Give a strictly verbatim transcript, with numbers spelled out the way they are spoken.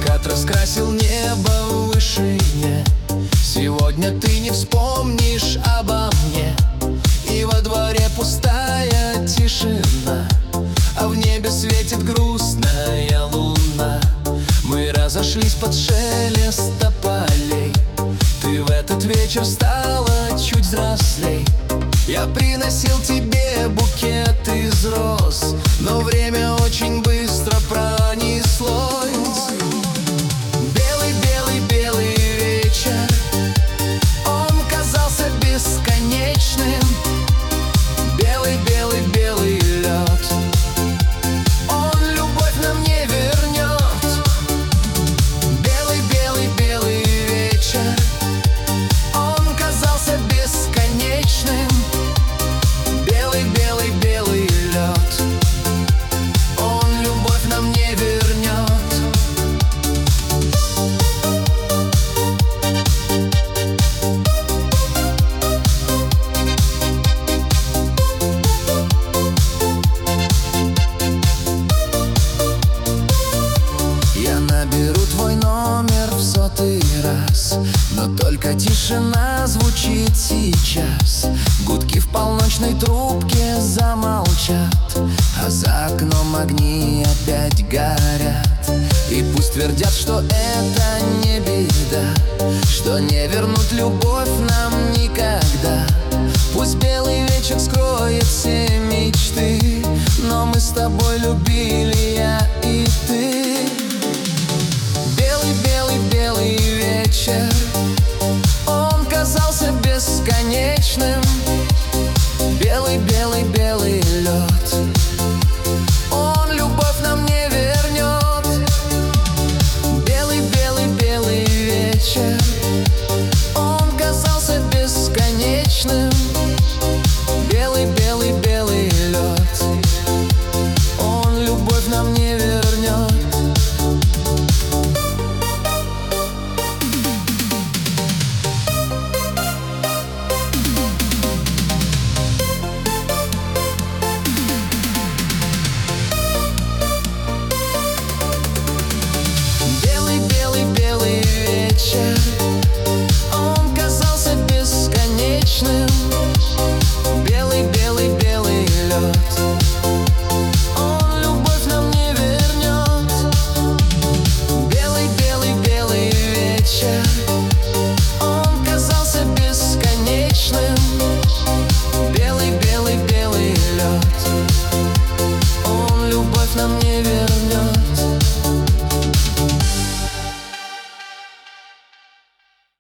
Закат раскрасил небо в вышине. Сегодня ты не вспомнишь обо мне. И во дворе пустая тишина, а в небе светит грустная луна. Мы разошлись под шелест тополей. Ты в этот вечер стала чуть взрослей. Я приносил тебе букет из роз, но время очень быстро пронеслось. Белый-белый-белый вечер, он казался бесконечным. Белый-белый-белый лед, он любовь нам не вернет. Белый-белый-белый вечер, он казался бесконечным. Белый-белый-белый лед, он любовь нам не вернет. Я наберу твой номер в сотый раз, но только тишина звучит сейчас. Гудки в полночной трубке замолчат, а за окном огни опять горят. И пусть твердят, что это не беда, что не вернут любовь нам никогда. Пусть белый вечер скроет все мечты, но мы с тобой любили, я и ты.